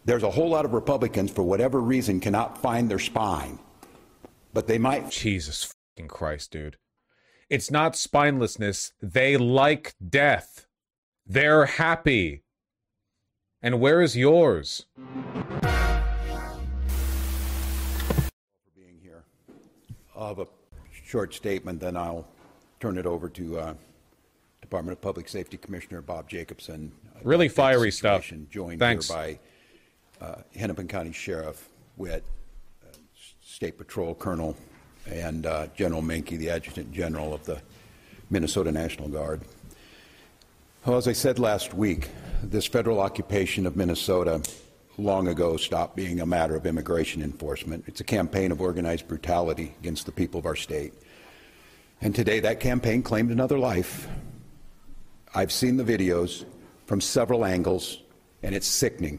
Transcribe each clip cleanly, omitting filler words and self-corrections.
There's a whole lot of Republicans, for whatever reason, cannot find their spine. But they might. Jesus fucking Christ, dude. It's not spinelessness. They like death. They're happy. And where is yours? For being here. I'll have a short statement, then I'll turn it over to Department of Public Safety Commissioner Bob Jacobson. Really fiery stuff. Joined Thanks. Here by Hennepin County Sheriff Witt, State Patrol Colonel, and General Menke, the Adjutant General of the Minnesota National Guard. Well, as I said last week, this federal occupation of Minnesota long ago stopped being a matter of immigration enforcement. It's a campaign of organized brutality against the people of our state. And today that campaign claimed another life. I've seen the videos from several angles, and it's sickening.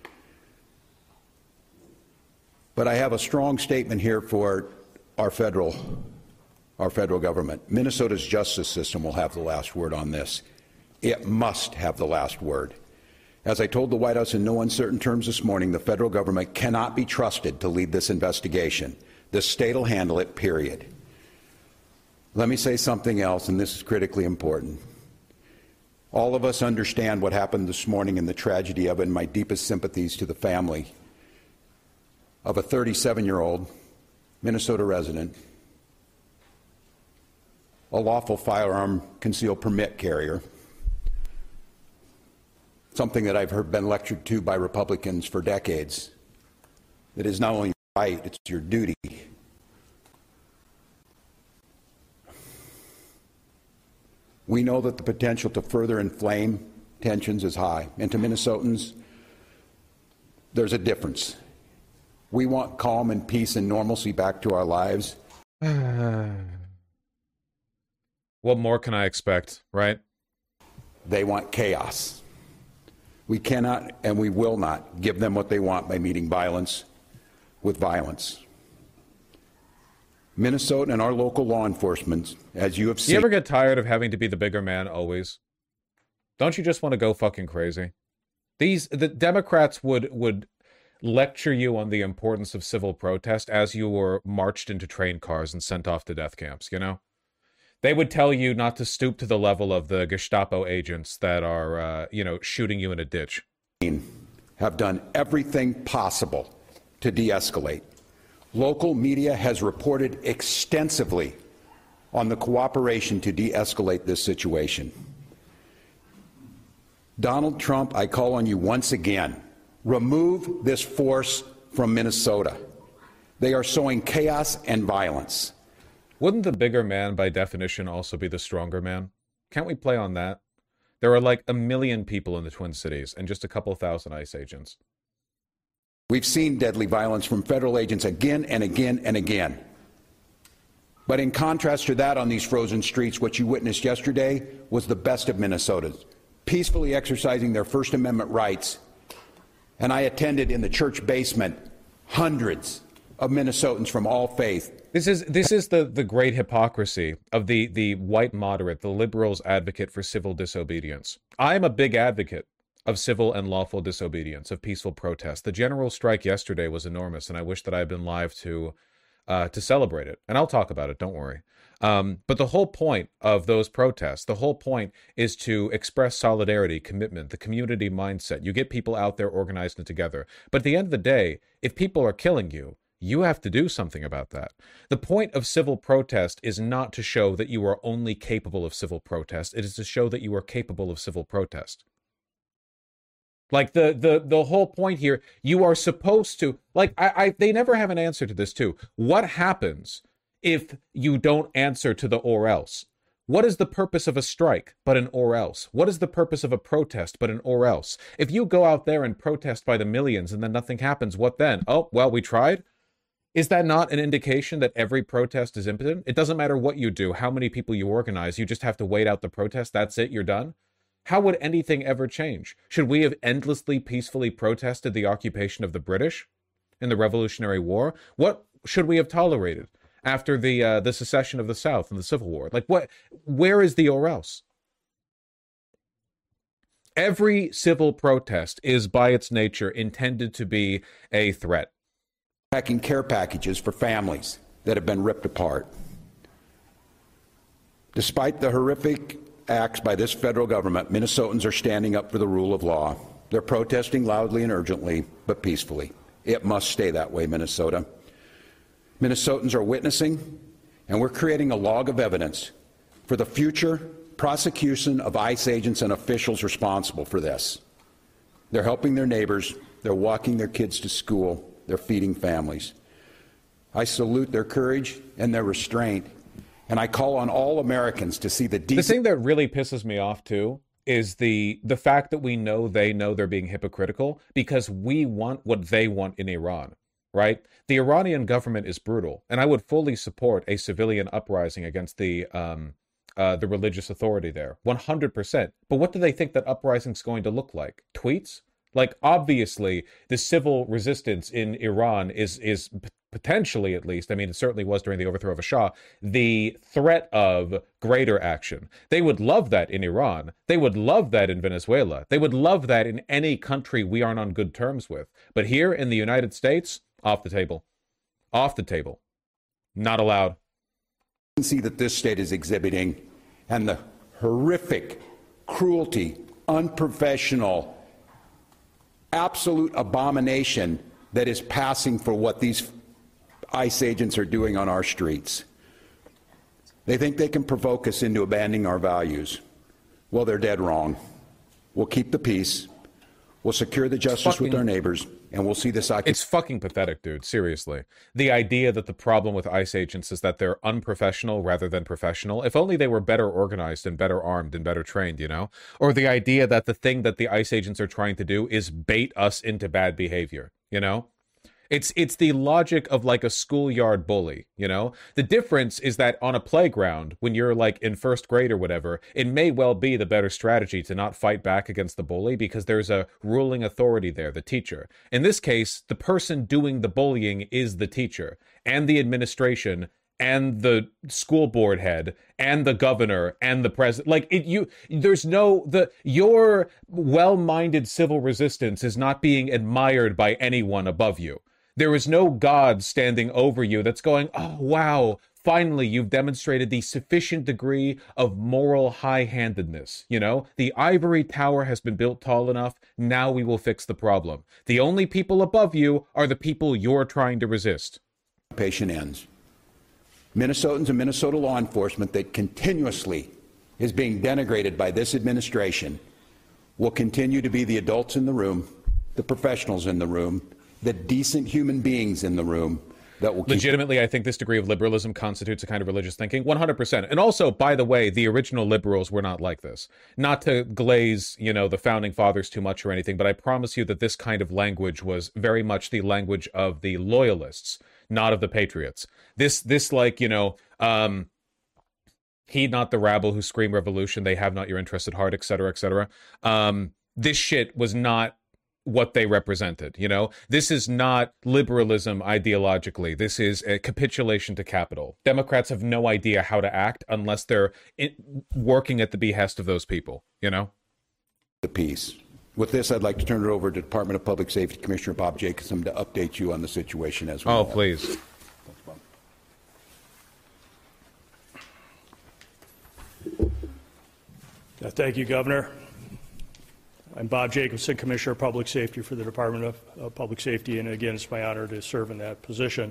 But I have a strong statement here for our federal government. Minnesota's justice system will have the last word on this. It must have the last word. As I told the White House in no uncertain terms this morning, the federal government cannot be trusted to lead this investigation. The state will handle it, period. Let me say something else, and this is critically important. All of us understand what happened this morning and the tragedy of it, and my deepest sympathies to the family of a 37-year-old Minnesota resident, a lawful firearm concealed permit carrier, something that I've been lectured to by Republicans for decades. It is not only your right, it's your duty. We know that the potential to further inflame tensions is high, and to Minnesotans, there's a difference. We want calm and peace and normalcy back to our lives. What more can I expect, right? They want chaos. We cannot and we will not give them what they want by meeting violence with violence. Minnesota and our local law enforcement, as you have seen... You ever get tired of having to be the bigger man always? Don't you just want to go fucking crazy? The Democrats would lecture you on the importance of civil protest as you were marched into train cars and sent off to death camps, you know? They would tell you not to stoop to the level of the Gestapo agents that are, shooting you in a ditch. Have done everything possible to de-escalate. Local media has reported extensively on the cooperation to de-escalate this situation. Donald Trump, I call on you once again. Remove this force from Minnesota. They are sowing chaos and violence. Wouldn't the bigger man, by definition, also be the stronger man? Can't we play on that? There are like 1 million people in the Twin Cities and just a couple thousand ICE agents. We've seen deadly violence from federal agents again and again and again. But in contrast to that, on these frozen streets, what you witnessed yesterday was the best of Minnesotans, peacefully exercising their First Amendment rights. And I attended in the church basement hundreds of Minnesotans from all faith. This is the great hypocrisy of the white moderate, the liberals advocate for civil disobedience. I'm a big advocate of civil and lawful disobedience, of peaceful protest. The general strike yesterday was enormous, and I wish that I had been live to celebrate it. And I'll talk about it, don't worry. But the whole point of those protests, the whole point is to express solidarity, commitment, the community mindset. You get people out there organized and together. But at the end of the day, if people are killing you, you have to do something about that. The point of civil protest is not to show that you are only capable of civil protest. It is to show that you are capable of civil protest. Like the whole point here, you are supposed to, like, they never have an answer to this too. What happens if you don't answer to the or else? What is the purpose of a strike but an or else? What is the purpose of a protest but an or else? If you go out there and protest by the millions and then nothing happens, what then? Oh, well, we tried? Is that not an indication that every protest is impotent? It doesn't matter what you do, how many people you organize, you just have to wait out the protest, that's it, you're done? How would anything ever change? Should we have endlessly peacefully protested the occupation of the British in the Revolutionary War? What should we have tolerated after the secession of the South and the Civil War? Like, what? Where is the or else? Every civil protest is by its nature intended to be a threat. Packing care packages for families that have been ripped apart. Despite the horrific acts by this federal government, Minnesotans are standing up for the rule of law. They're protesting loudly and urgently, but peacefully. It must stay that way, Minnesota. Minnesotans are witnessing, and we're creating a log of evidence for the future prosecution of ICE agents and officials responsible for this. They're helping their neighbors. They're walking their kids to school. They're feeding families. I salute their courage and their restraint, and I call on all Americans to see the The thing that really pisses me off, too, is the fact that we know they're being hypocritical because we want what they want in Iran, right? The Iranian government is brutal, and I would fully support a civilian uprising against the religious authority there, 100%. But what do they think that uprising's going to look like? Tweets? Like, obviously, the civil resistance in Iran is potentially, at least, I mean, it certainly was during the overthrow of a Shah, the threat of greater action. They would love that in Iran. They would love that in Venezuela. They would love that in any country we aren't on good terms with. But here in the United States, off the table. Off the table. Not allowed. See that this state is exhibiting and the horrific cruelty, unprofessional, absolute abomination that is passing for what these ICE agents are doing on our streets. They think they can provoke us into abandoning our values. Well, they're dead wrong. We'll keep the peace. We'll secure the justice with our neighbors, and we'll see this. It's fucking pathetic, dude. Seriously. The idea that the problem with ICE agents is that they're unprofessional rather than professional. If only they were better organized and better armed and better trained, you know? Or the idea that the thing that the ICE agents are trying to do is bait us into bad behavior, you know? It's the logic of like a schoolyard bully, you know? The difference is that on a playground, when you're like in first grade or whatever, it may well be the better strategy to not fight back against the bully because there's a ruling authority there, the teacher. In this case, the person doing the bullying is the teacher and the administration and the school board head and the governor and the president. Like your well-minded civil resistance is not being admired by anyone above you. There is no God standing over you that's going, oh, wow, finally you've demonstrated the sufficient degree of moral high-handedness. You know, the ivory tower has been built tall enough. Now we will fix the problem. The only people above you are the people you're trying to resist. Patient ends. Minnesotans and Minnesota law enforcement that continuously is being denigrated by this administration will continue to be the adults in the room, the professionals in the room, the decent human beings in the room that will legitimately, I think this degree of liberalism constitutes a kind of religious thinking, 100%. And also, by the way, the original liberals were not like this. Not to glaze, you know, the founding fathers too much or anything, but I promise you that this kind of language was very much the language of the loyalists, not of the patriots. This like, you know, heed not the rabble who scream revolution, they have not your interest at heart, etc., etc. This shit was not what they represented, you know? This is not liberalism ideologically. This is a capitulation to capital. Democrats have no idea how to act unless they're working at the behest of those people, you know? The peace. With this, I'd like to turn it over to Department of Public Safety Commissioner Bob Jacobson to update you on the situation as well. Oh, please. Thank you, Governor. I'm Bob Jacobson, Commissioner of Public Safety for the Department of Public Safety, and again, it's my honor to serve in that position.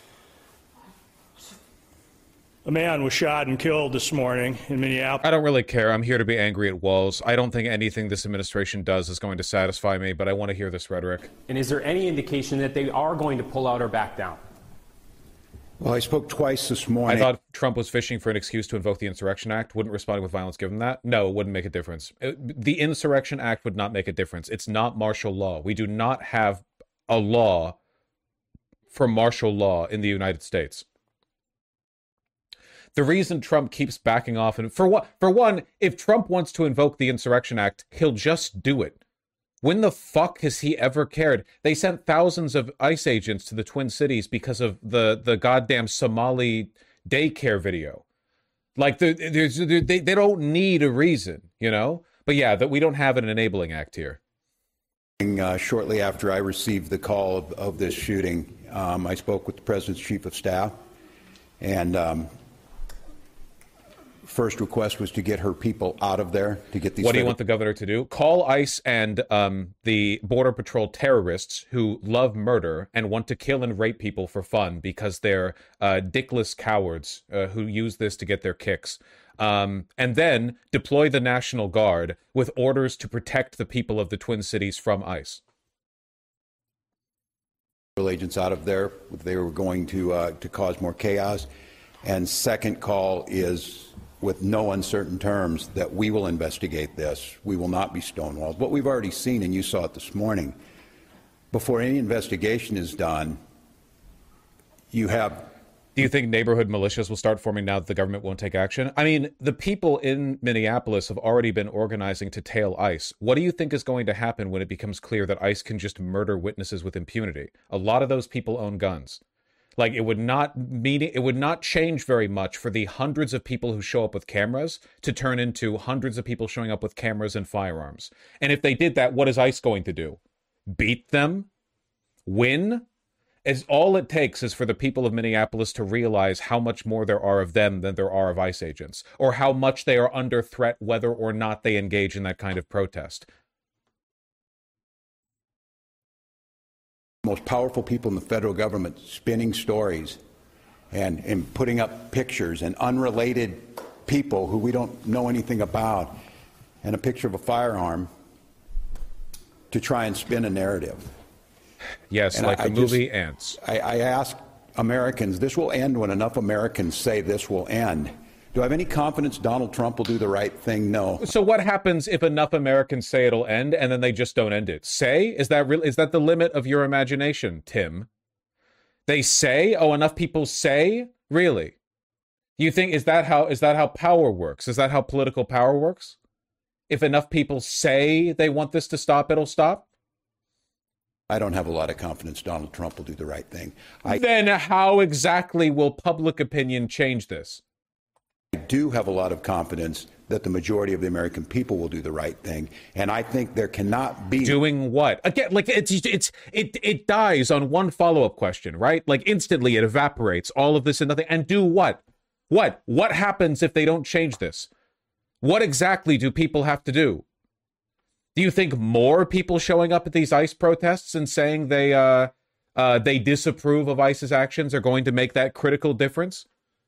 A man was shot and killed this morning in Minneapolis. I don't really care. I'm here to be angry at walls. I don't think anything this administration does is going to satisfy me, but I want to hear this rhetoric. And is there any indication that they are going to pull out or back down? Well, I spoke twice this morning. I thought Trump was fishing for an excuse to invoke the Insurrection Act. Wouldn't responding with violence give him that? No, it wouldn't make a difference. The Insurrection Act would not make a difference. It's not martial law. We do not have a law for martial law in the United States. The reason Trump keeps backing off, and for one, if Trump wants to invoke the Insurrection Act, he'll just do it. When the fuck has he ever cared? They sent thousands of ICE agents to the Twin Cities because of the goddamn Somali daycare video. Like, they don't need a reason, you know? But yeah, that we don't have an enabling act here. Shortly after I received the call of this shooting, I spoke with the President's Chief of Staff, and first request was to get her people out of there, to get these... What do you want the governor to do? Call ICE and the Border Patrol terrorists who love murder and want to kill and rape people for fun because they're dickless cowards who use this to get their kicks. And then deploy the National Guard with orders to protect the people of the Twin Cities from ICE. Agents out of there, they were going to cause more chaos. And second call is, with no uncertain terms, that we will investigate this. We will not be stonewalled. What we've already seen, and you saw it this morning, before any investigation is done, you have... Do you think neighborhood militias will start forming now that the government won't take action? I mean, the people in Minneapolis have already been organizing to tail ICE. What do you think is going to happen when it becomes clear that ICE can just murder witnesses with impunity? A lot of those people own guns. Like, it would not change very much for the hundreds of people who show up with cameras to turn into hundreds of people showing up with cameras and firearms. And if they did that, what is ICE going to do? Beat them? Win? As all it takes is for the people of Minneapolis to realize how much more there are of them than there are of ICE agents, or how much they are under threat whether or not they engage in that kind of protest. Most powerful people in the federal government spinning stories and putting up pictures, and unrelated people who we don't know anything about, and a picture of a firearm to try and spin a narrative. Yes, and like the movie Ants. I ask Americans, this will end when enough Americans say this will end. Do I have any confidence Donald Trump will do the right thing? No. So what happens if enough Americans say it'll end and then they just don't end it? Say? Is that the limit of your imagination, Tim? They say? Oh, enough people say? Really? You think, is that how power works? Is that how political power works? If enough people say they want this to stop, it'll stop? I don't have a lot of confidence Donald Trump will do the right thing. Then how exactly will public opinion change this? I do have a lot of confidence that the majority of the American people will do the right thing, and I think there cannot be... Doing what? Again, like it dies on one follow-up question, right? Like instantly it evaporates, all of this and nothing. And do what? What happens if they don't change this? What exactly do people have to do? Do you think more people showing up at these ICE protests and saying they disapprove of ICE's actions are going to make that critical difference?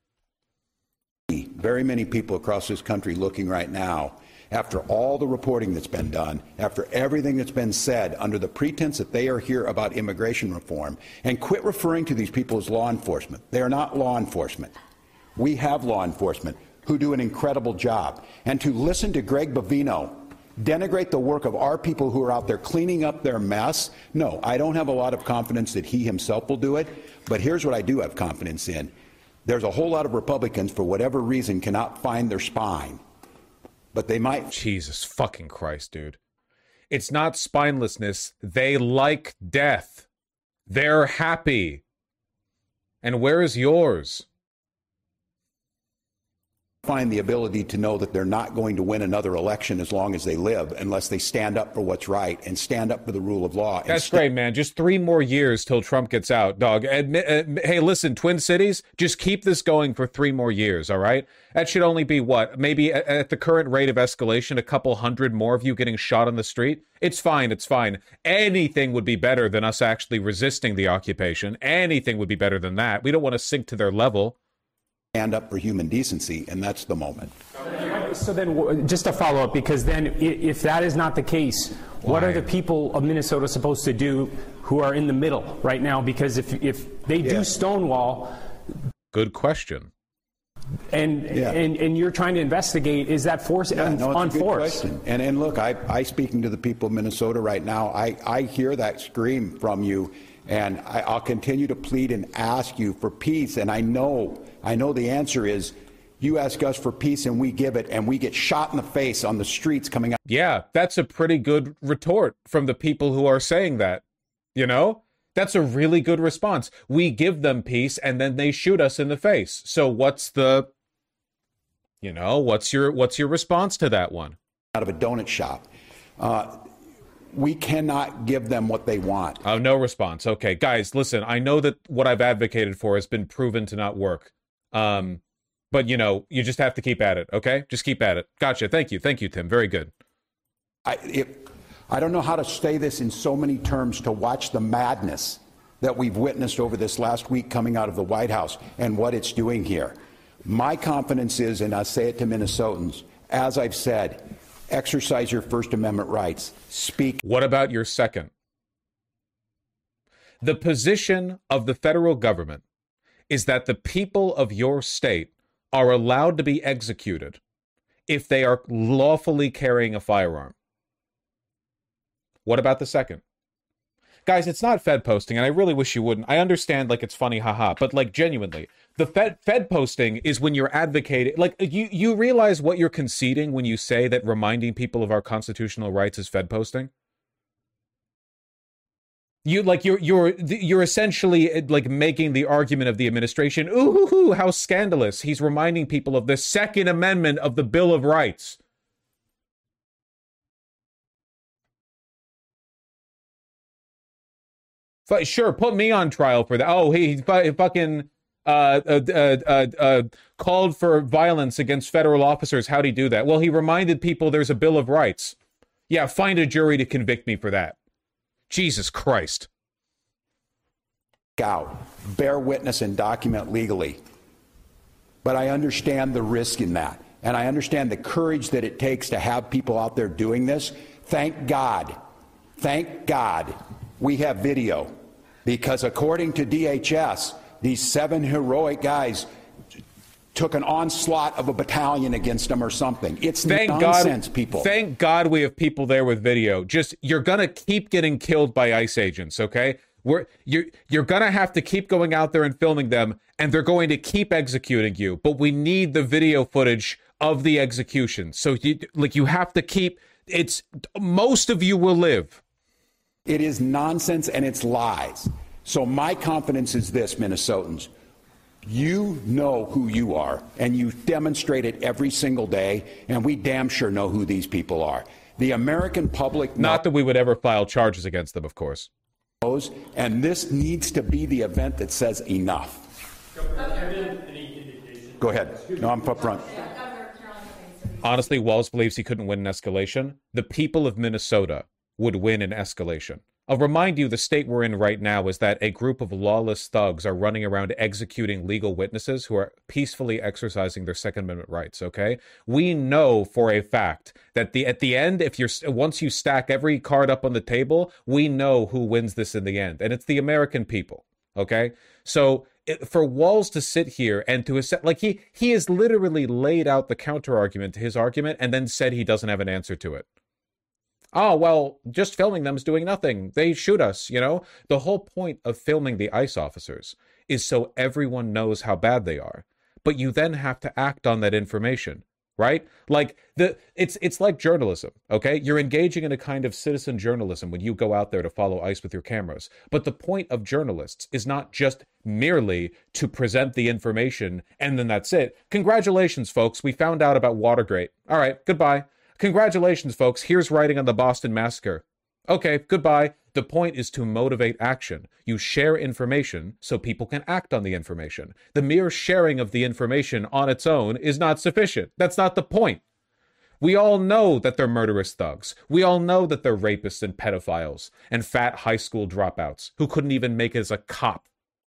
Very many people across this country looking right now, after all the reporting that's been done, after everything that's been said, under the pretense that they are here about immigration reform, and quit referring to these people as law enforcement. They are not law enforcement. We have law enforcement who do an incredible job. And to listen to Greg Bovino denigrate the work of our people who are out there cleaning up their mess, no, I don't have a lot of confidence that he himself will do it. But here's what I do have confidence in. There's a whole lot of Republicans, for whatever reason, cannot find their spine. But they might. Jesus fucking Christ, dude. It's not spinelessness. They like death. They're happy. And where is yours? Find the ability to know that they're not going to win another election as long as they live, unless they stand up for what's right and stand up for the rule of law. That's great, man. Just 3 more years till Trump gets out, dog. Hey, listen, Twin Cities, just keep this going for 3 more years, all right? That should only be what? Maybe at the current rate of escalation, a couple hundred more of you getting shot on the street? It's fine, it's fine. Anything would be better than us actually resisting the occupation. Anything would be better than that. We don't want to sink to their level. Stand up for human decency, and that's the moment. So then, just to follow up, because then if that is not the case, what are the people of Minnesota supposed to do who are in the middle right now? Because if they do Stonewall... Good question. And you're trying to investigate, is that force on force? Question. And look, I speaking to the people of Minnesota right now, I hear that scream from you, and I'll continue to plead and ask you for peace. And I know the answer is you ask us for peace and we give it, and we get shot in the face on the streets coming out. Yeah, that's a pretty good retort from the people who are saying that, you know? That's a really good response. We give them peace and then they shoot us in the face. So what's your response to that one? out of a donut shop. We cannot give them what they want. Oh, no response. Okay, guys, listen, I know that what I've advocated for has been proven to not work. But, you know, you just have to keep at it, okay? Just keep at it. Gotcha. Thank you. Thank you, Tim. Very good. I don't know how to say this in so many terms, to watch the madness that we've witnessed over this last week coming out of the White House and what it's doing here. My confidence is, and I say it to Minnesotans, as I've said, exercise your First Amendment rights. Speak. What about your second? The position of the federal government is that the people of your state are allowed to be executed if they are lawfully carrying a firearm. What about the second? Guys, it's not Fed posting, and I really wish you wouldn't. I understand, like, it's funny, haha, but, like, genuinely, the Fed posting is when you're advocating, like, you realize what you're conceding when you say that reminding people of our constitutional rights is Fed posting? You're essentially, like, making the argument of the administration, ooh, how scandalous. He's reminding people of the Second Amendment of the Bill of Rights. Sure, put me on trial for that. Oh, he fucking called for violence against federal officers. How'd he do that? Well, he reminded people there's a Bill of Rights. Yeah, find a jury to convict me for that. Jesus Christ. Out, bear witness and document legally. But I understand the risk in that. And I understand the courage that it takes to have people out there doing this. Thank God we have video. Because according to DHS, these 7 heroic guys took an onslaught of a battalion against them or something. It's nonsense, people. Thank God we have people there with video. Just, you're going to keep getting killed by ICE agents, okay? You're going to have to keep going out there and filming them, and they're going to keep executing you. But we need the video footage of the execution. So, you have to keep... most of you will live. It is nonsense and it's lies. So my confidence is this, Minnesotans. You know who you are, and you demonstrate it every single day, and we damn sure know who these people are. The American public... Not that we would ever file charges against them, of course. ...knows, and this needs to be the event that says enough. Go ahead. No, I'm up front. Honestly, Walz believes he couldn't win an escalation. The people of Minnesota would win an escalation. I'll remind you, the state we're in right now is that a group of lawless thugs are running around executing legal witnesses who are peacefully exercising their Second Amendment rights, okay? We know for a fact that at the end, once you stack every card up on the table, we know who wins this in the end, and it's the American people, okay? So for Walz to sit here and to like he has literally laid out the counter argument to his argument and then said he doesn't have an answer to it. Oh, well, just filming them is doing nothing. They shoot us, you know? The whole point of filming the ICE officers is so everyone knows how bad they are. But you then have to act on that information, right? Like, it's like journalism, okay? You're engaging in a kind of citizen journalism when you go out there to follow ICE with your cameras. But the point of journalists is not just merely to present the information and then that's it. Congratulations, folks. We found out about Watergate. All right, goodbye. Congratulations, folks. Here's writing on the Boston Massacre. Okay, goodbye. The point is to motivate action. You share information so people can act on the information. The mere sharing of the information on its own is not sufficient. That's not the point. We all know that they're murderous thugs. We all know that they're rapists and pedophiles and fat high school dropouts who couldn't even make it as a cop.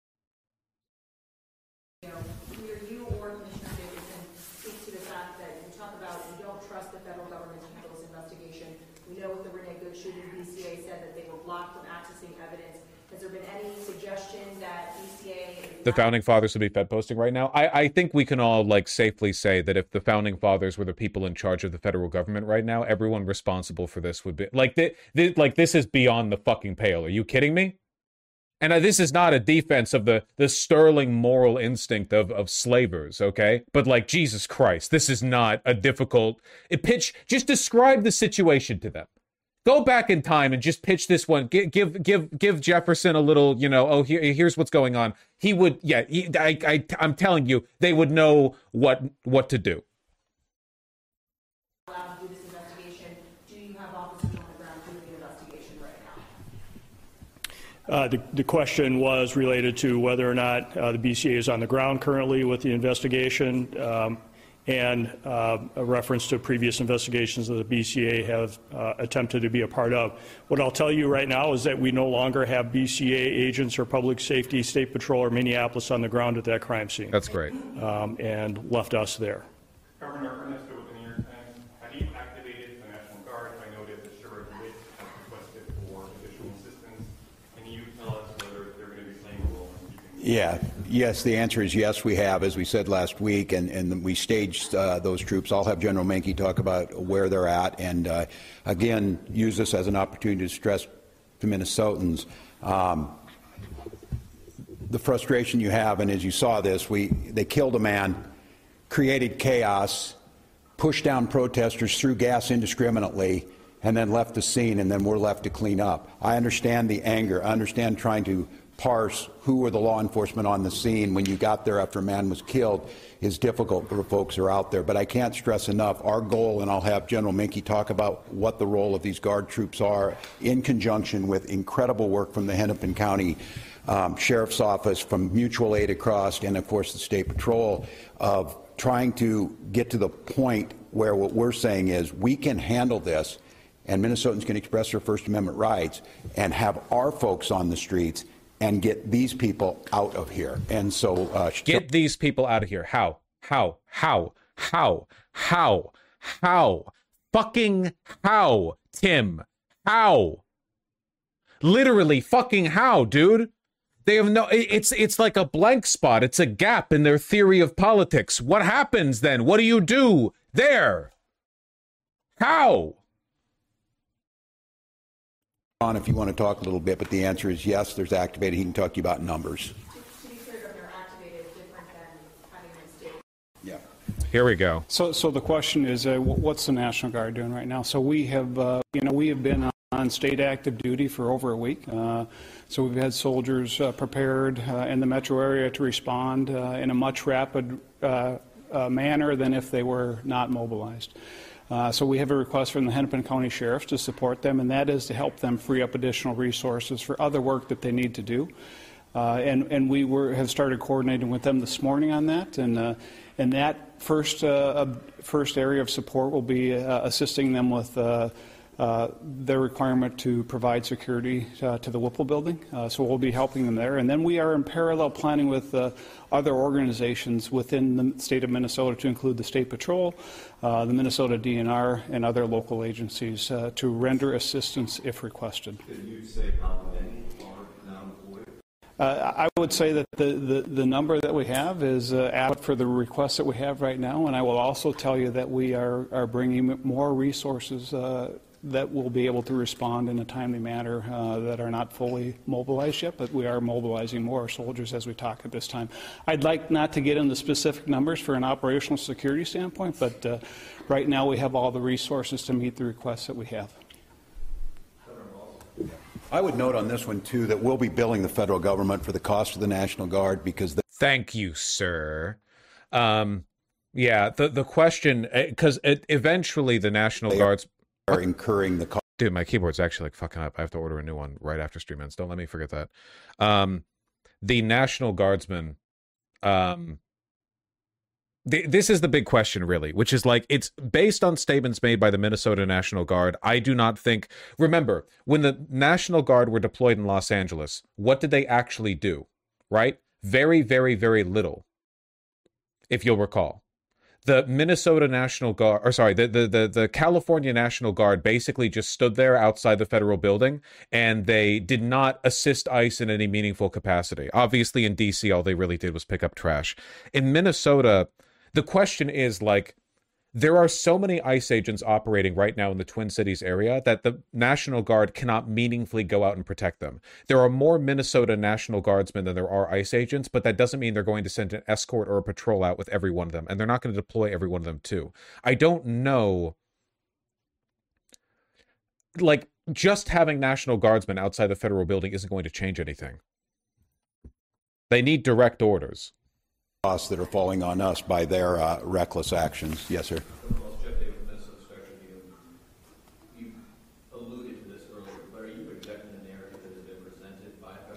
The Founding Fathers would be Fed posting right now. I think we can all safely say that if the Founding Fathers were the people in charge of the federal government right now, everyone responsible for this would be this is beyond the fucking pale. Are you kidding me? And this is not a defense of the sterling moral instinct of slavers, okay? But Jesus Christ, this is not a difficult pitch. Just describe the situation to them. Go back in time and just pitch this one. Give Jefferson a little, here's what's going on. He would, I'm telling you, they would know what to do. The question was related to whether or not the BCA is on the ground currently with the investigation, and a reference to previous investigations that the BCA have attempted to be a part of. What I'll tell you right now is that we no longer have BCA agents or public safety, state patrol, or Minneapolis on the ground at that crime scene. That's great. And left us there. Governor Ernesto with the New York Times, have you activated the National Guard? I noted that Sherrod Witt has requested for additional assistance. Can you tell us whether they're going to be playing a role in keeping... Yeah. Yes, the answer is yes, we have, as we said last week, and we staged those troops. I'll have General Menke talk about where they're at, and again, use this as an opportunity to stress to Minnesotans the frustration you have, and as you saw this, they killed a man, created chaos, pushed down protesters, threw gas indiscriminately, and then left the scene, and then we're left to clean up. I understand the anger. I understand trying to parse who were the law enforcement on the scene when you got there after a man was killed is difficult for folks who are out there. But I can't stress enough, our goal, and I'll have General Menke talk about what the role of these Guard troops are in conjunction with incredible work from the Hennepin County Sheriff's Office, from mutual aid across, and of course the State Patrol, of trying to get to the point where what we're saying is we can handle this and Minnesotans can express their First Amendment rights and have our folks on the streets and get these people out of here. And so get these people out of here. How? Fucking how, Tim? How? Literally fucking how, dude? They have no, it's like a blank spot. It's a gap in their theory of politics. What happens then? What do you do there? How? If you want to talk a little bit, but the answer is yes, there's activated. He can talk to you about numbers. To be clear, Governor, activated is different than having them state. Yeah. Here we go. So the question is, what's the National Guard doing right now? So we have, we have been on state active duty for over a week. So we've had soldiers prepared in the metro area to respond in a much rapid manner than if they were not mobilized. So we have a request from the Hennepin County Sheriff to support them, and that is to help them free up additional resources for other work that they need to do. And we have started coordinating with them this morning on that. And that first area of support will be assisting them with their requirement to provide security to the Whipple building. So we'll be helping them there. And then we are in parallel planning with other organizations within the state of Minnesota, to include the State Patrol, the Minnesota DNR, and other local agencies to render assistance if requested. Could you say how many are now employed? I would say that the number that we have is adequate for the requests that we have right now, and I will also tell you that we are bringing more resources that will be able to respond in a timely manner that are not fully mobilized yet, but we are mobilizing more soldiers as we talk at this time. I'd like not to get into specific numbers for an operational security standpoint, but right now we have all the resources to meet the requests that we have. I would note on this one, too, that we'll be billing the federal government for the cost of the National Guard because... Thank you, sir. Yeah, the question, because eventually the National Guards... are incurring the cost. Dude, my keyboard's actually like fucking up. I have to order a new one right after stream ends. Don't let me forget that. The National Guardsmen, this is the big question, really, which is like, it's based on statements made by the Minnesota National Guard. I do not think, remember, when the National Guard were deployed in Los Angeles, what did they actually do, right? Very, very, very little, if you'll recall. The Minnesota National Guard, or sorry, the California National Guard basically just stood there outside the federal building, and they did not assist ICE in any meaningful capacity. Obviously, in D.C., all they really did was pick up trash. In Minnesota, the question is, like, there are so many ICE agents operating right now in the Twin Cities area that the National Guard cannot meaningfully go out and protect them. There are more Minnesota National Guardsmen than there are ICE agents, but that doesn't mean they're going to send an escort or a patrol out with every one of them, and they're not going to deploy every one of them too. I don't know, like, just having National Guardsmen outside the federal building isn't going to change anything. They need direct orders. Costs that are falling on us by their reckless actions. Yes, sir. You alluded to this earlier, but are you rejecting the narrative that has been presented by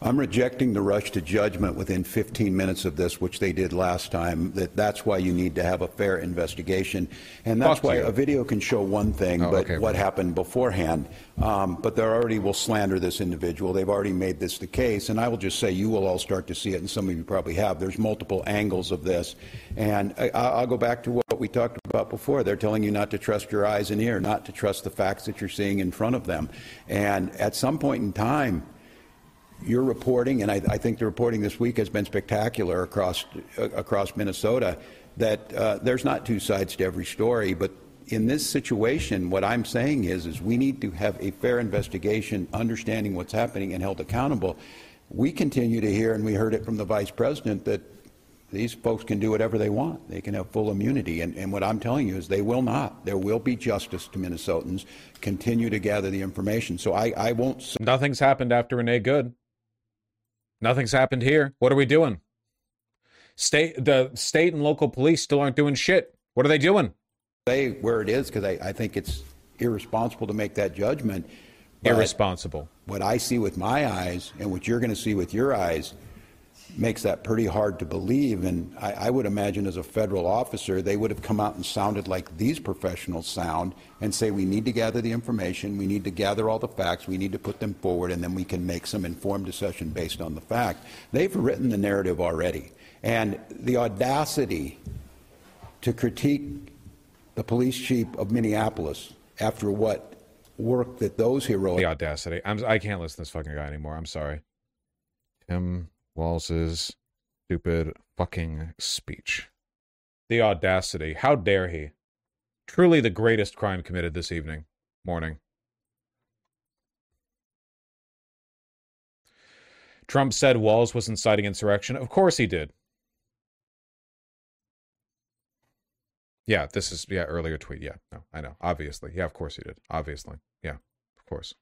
I'm rejecting the rush to judgment within 15 minutes of this, which they did last time. That's why you need to have a fair investigation. And that's why a video can show one thing, but what happened beforehand. But they already will slander this individual. They've already made this the case. And I will just say you will all start to see it, and some of you probably have. There's multiple angles of this. And I'll go back to what we talked about before. They're telling you not to trust your eyes and ear, not to trust the facts that you're seeing in front of them. And at some point in time, your reporting, and I think the reporting this week has been spectacular across Minnesota, that there's not two sides to every story. But in this situation, what I'm saying is we need to have a fair investigation, understanding what's happening and held accountable. We continue to hear, and we heard it from the vice president, that these folks can do whatever they want. They can have full immunity. And what I'm telling you is they will not. There will be justice to Minnesotans. Continue to gather the information. So I won't. Nothing's happened after Renee Good. Nothing's happened here. What are we doing? The state and local police still aren't doing shit. What are they doing? Say where it is, because I think it's irresponsible to make that judgment. But irresponsible. What I see with my eyes and what you're going to see with your eyes makes that pretty hard to believe. And I would imagine as a federal officer, they would have come out and sounded like these professionals sound and say, we need to gather the information, we need to gather all the facts, we need to put them forward, and then we can make some informed decision based on the fact. They've written the narrative already. And the audacity to critique the police chief of Minneapolis after what work that those heroes... The audacity. I can't listen to this fucking guy anymore. I'm sorry. Tim Walz's stupid fucking speech. The audacity. How dare he? Truly the greatest crime committed this morning. Trump said Walz was inciting insurrection. Of course he did. Yeah, this is, earlier tweet. Yeah, no, I know. Obviously. Yeah, of course he did. Obviously. Yeah, of course.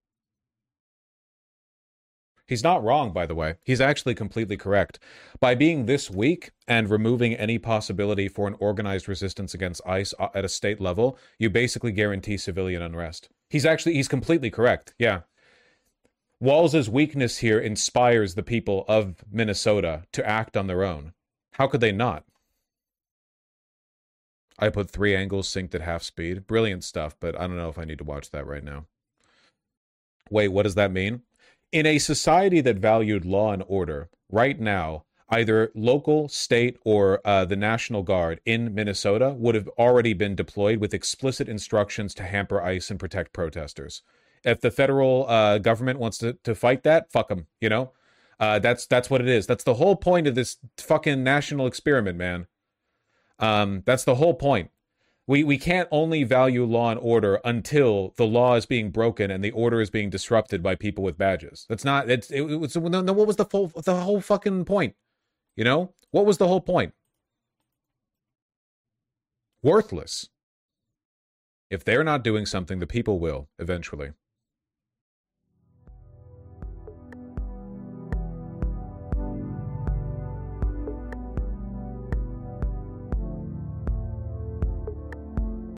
He's not wrong, by the way. He's actually completely correct. By being this weak and removing any possibility for an organized resistance against ICE at a state level, you basically guarantee civilian unrest. He's completely correct. Yeah. Walz's weakness here inspires the people of Minnesota to act on their own. How could they not? I put 3 angles synced at half speed. Brilliant stuff, but I don't know if I need to watch that right now. Wait, what does that mean? In a society that valued law and order, right now, either local, state, or the National Guard in Minnesota would have already been deployed with explicit instructions to hamper ICE and protect protesters. If the federal government wants to fight that, fuck them, you know? That's what it is. That's the whole point of this fucking national experiment, man. That's the whole point. We can't only value law and order until the law is being broken and the order is being disrupted by people with badges. That's not. What was the whole fucking point? You know, what was the whole point? Worthless. If they're not doing something, the people will eventually.